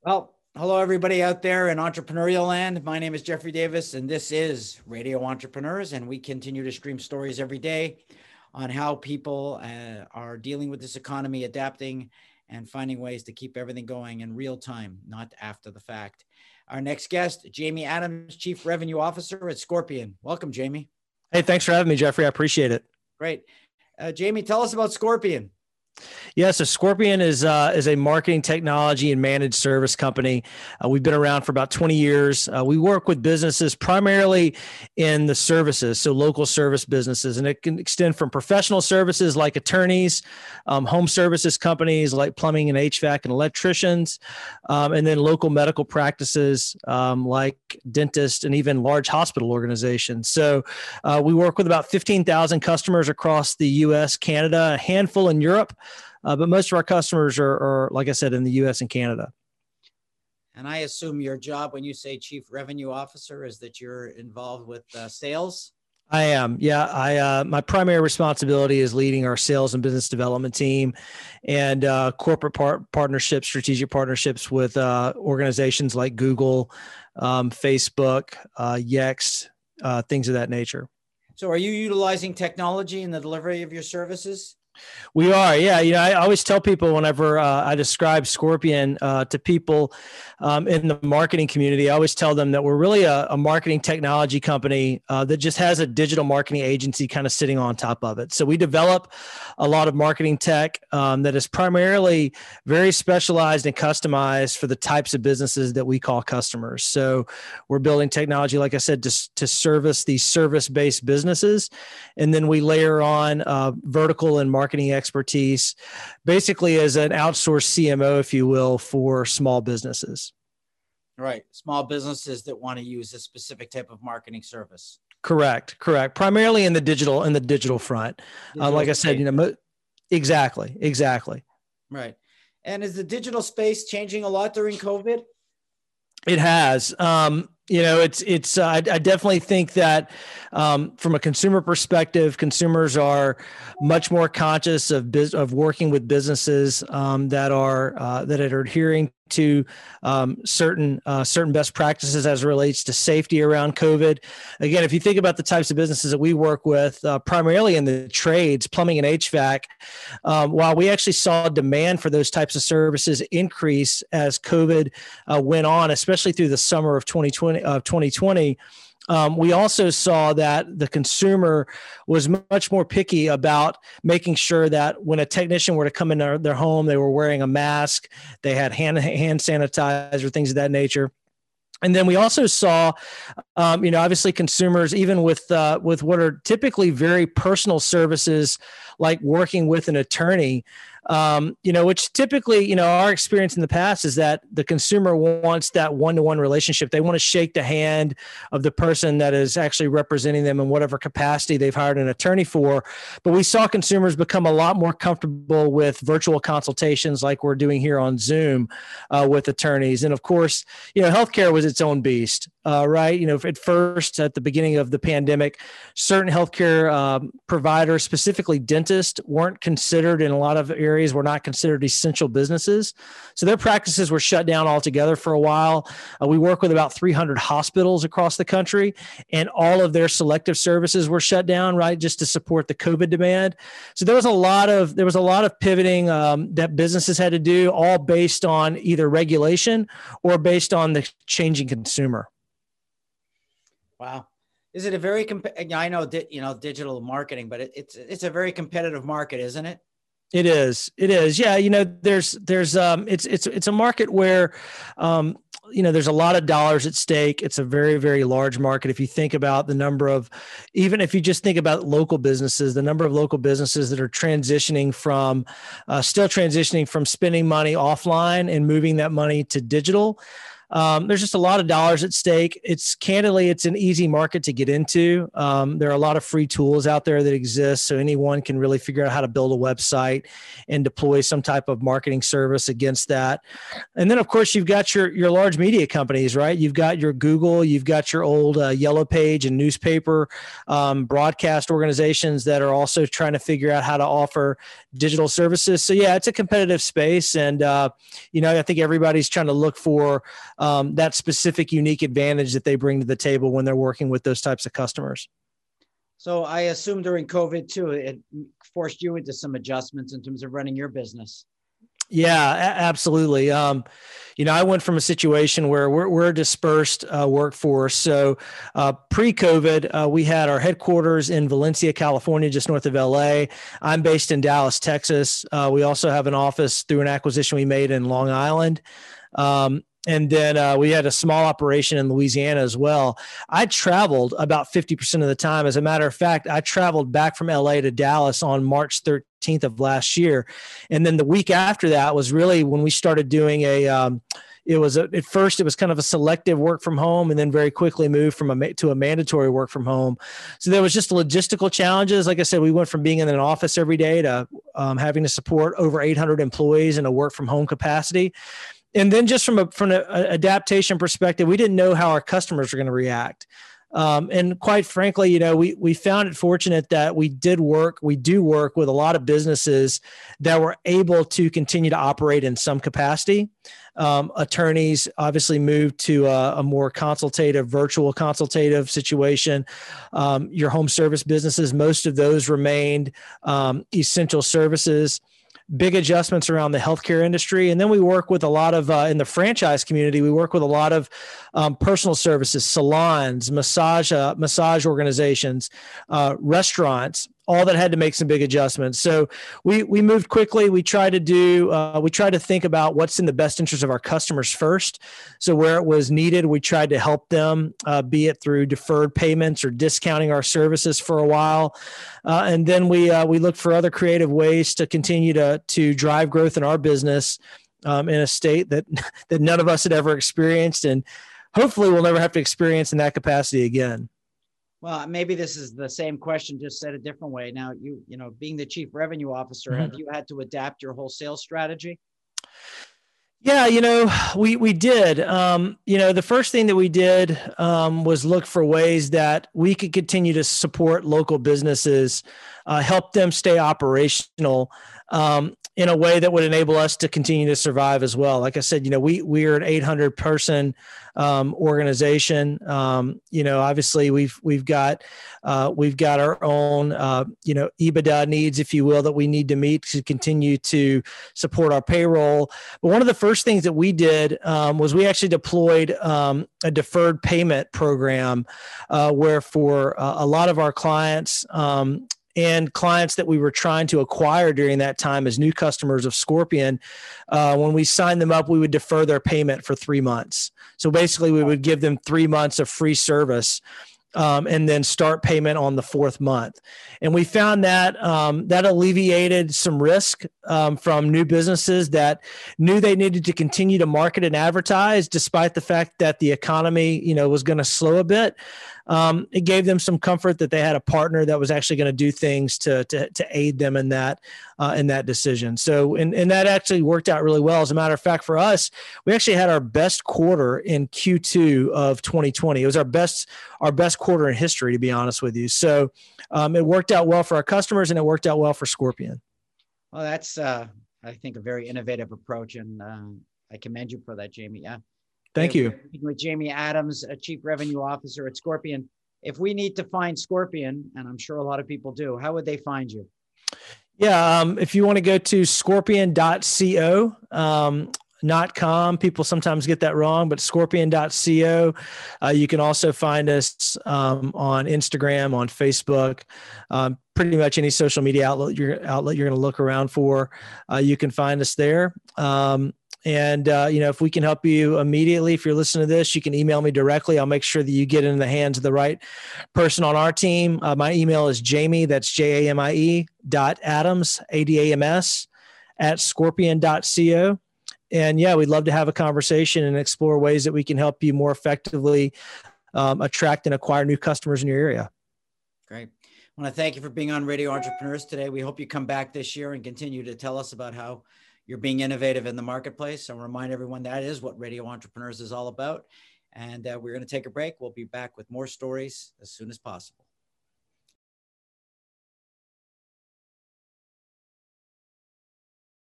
Well, hello, everybody out there in entrepreneurial land. My name is Jeffrey Davis, and this is Radio Entrepreneurs. And we continue to stream stories every day on how people are dealing with this economy, adapting, and finding ways to keep everything going in real time, not after the fact. Our next guest, Jamie Adams, Chief Revenue Officer at Scorpion. Welcome, Jamie. Hey, thanks for having me, Jeffrey. I appreciate it. Great. Jamie, tell us about Scorpion. Yeah, so Scorpion is a marketing technology and managed service company. We've been around for about 20 years. We work with businesses primarily in the services, so local service businesses, and it can extend from professional services like attorneys, home services companies like plumbing and HVAC and electricians, and then local medical practices like dentists and even large hospital organizations. So we work with about 15,000 customers across the U.S., Canada, a handful in Europe. But most of our customers are, like I said, in the U.S. and Canada. And I assume your job when you say Chief Revenue Officer is that you're involved with sales? I am. Yeah. My primary responsibility is leading our sales and business development team and corporate partnerships, strategic partnerships with organizations like Google, Facebook, Yext, things of that nature. So are you utilizing technology in the delivery of your services? We are, yeah. I always tell people whenever I describe Scorpion to people in the marketing community, I always tell them that we're really a marketing technology company that just has a digital marketing agency kind of sitting on top of it. So we develop a lot of marketing tech that is primarily very specialized and customized for the types of businesses that we call customers. So we're building technology, like I said, to service these service-based businesses. And then we layer on vertical and marketing expertise, basically as an outsourced CMO, if you will, for small businesses. Right. Small businesses that want to use a specific type of marketing service. Correct. Primarily in the digital front. Like I said, exactly. Right. And is the digital space changing a lot during COVID? It has. I definitely think that from a consumer perspective, consumers are much more conscious of working with businesses that are adhering to certain best practices as it relates to safety around COVID. Again, if you think about the types of businesses that we work with, primarily in the trades, plumbing and HVAC, while we actually saw demand for those types of services increase as COVID went on, especially through the summer of 2020. We also saw that the consumer was much more picky about making sure that when a technician were to come in their home, they were wearing a mask, they had hand sanitizer, things of that nature. And then we also saw, obviously consumers, even with what are typically very personal services, like working with an attorney, which typically, our experience in the past is that the consumer wants that one-to-one relationship. They want to shake the hand of the person that is actually representing them in whatever capacity they've hired an attorney for. But we saw consumers become a lot more comfortable with virtual consultations like we're doing here on Zoom with attorneys. And of course, healthcare was its own beast, right? At first, at the beginning of the pandemic, certain healthcare providers, specifically dentists, weren't considered in a lot of areas, were not considered essential businesses. So their practices were shut down altogether for a while. We work with about 300 hospitals across the country, and all of their selective services were shut down, right, just to support the COVID demand. So there was a lot of pivoting that businesses had to do, all based on either regulation or based on the changing consumer. Wow. Is it a very I know digital marketing, but it's a very competitive market, isn't it? It is. Yeah. It's a market where, there's a lot of dollars at stake. It's a very, very large market. If you think about the number of, even if you just think about local businesses, the number of local businesses that are still transitioning from spending money offline and moving that money to digital. There's just a lot of dollars at stake. It's an easy market to get into. There are a lot of free tools out there that exist, so anyone can really figure out how to build a website and deploy some type of marketing service against that. And then, of course, you've got your large media companies, right? You've got your Google, you've got your old Yellow Page and newspaper broadcast organizations that are also trying to figure out how to offer digital services. So yeah, it's a competitive space, and I think everybody's trying to look for that specific unique advantage that they bring to the table when they're working with those types of customers. So I assume during COVID too, it forced you into some adjustments in terms of running your business. Yeah, absolutely. I went from a situation where we're a dispersed workforce. So pre-COVID, we had our headquarters in Valencia, California, just north of LA. I'm based in Dallas, Texas. We also have an office through an acquisition we made in Long Island. And then we had a small operation in Louisiana as well. I traveled about 50% of the time. As a matter of fact, I traveled back from LA to Dallas on March 13th of last year. And then the week after that was really when we started doing at first it was kind of a selective work from home, and then very quickly moved to a mandatory work from home. So there was just logistical challenges. Like I said, we went from being in an office every day to having to support over 800 employees in a work from home capacity. And then just from an adaptation perspective, we didn't know how our customers were going to react. And quite frankly, we found it fortunate that we do work with a lot of businesses that were able to continue to operate in some capacity. Attorneys obviously moved to a more virtual consultative situation. Your home service businesses, most of those remained essential services. Big adjustments around the healthcare industry. And then we work with a lot of, in the franchise community, we work with a lot of personal services, salons, massage organizations, restaurants, all that had to make some big adjustments. So we moved quickly. We tried to think about what's in the best interest of our customers first. So where it was needed, we tried to help them, be it through deferred payments or discounting our services for a while. And then we looked for other creative ways to continue to drive growth in our business in a state that none of us had ever experienced, and hopefully we'll never have to experience in that capacity again. Well, maybe this is the same question, just said a different way. Now, being the chief revenue officer, have you had to adapt your whole sales strategy? Yeah, we did. The first thing that we did was look for ways that we could continue to support local businesses, help them stay operational in a way that would enable us to continue to survive as well. Like I said, we're an 800 person organization. Obviously we've got our own, EBITDA needs, if you will, that we need to meet to continue to support our payroll. But one of the first things that we did was we actually deployed a deferred payment program where for a lot of our clients, and clients that we were trying to acquire during that time as new customers of Scorpion, when we signed them up, we would defer their payment for 3 months. So basically we would give them 3 months of free service, and then start payment on the 4th month. And we found that that alleviated some risk from new businesses that knew they needed to continue to market and advertise despite the fact that the economy, was going to slow a bit. It gave them some comfort that they had a partner that was actually going to do things to aid them in that decision. So, and that actually worked out really well. As a matter of fact, for us, we actually had our best quarter in Q2 of 2020. It was our best quarter in history, to be honest with you. So, it worked out well for our customers, and it worked out well for Scorpion. Well, that's, I think, a very innovative approach, and I commend you for that, Jamie. Yeah. Thank you. With Jamie Adams, a Chief Revenue Officer at Scorpion. If we need to find Scorpion, and I'm sure a lot of people do, how would they find you? Yeah, if you want to go to scorpion.co, not .com. People sometimes get that wrong, but scorpion.co. You can also find us on Instagram, on Facebook, pretty much any social media outlet you're going to look around for. You can find us there. And, if we can help you immediately, if you're listening to this, you can email me directly. I'll make sure that you get in the hands of the right person on our team. My email is Jamie, that's JAMIE .Adams, ADAMS @scorpion.co. And yeah, we'd love to have a conversation and explore ways that we can help you more effectively attract and acquire new customers in your area. Great. I want to thank you for being on Radio Entrepreneurs today. We hope you come back this year and continue to tell us about how you're being innovative in the marketplace. I'll remind everyone that is what Radio Entrepreneurs is all about. And we're going to take a break. We'll be back with more stories as soon as possible.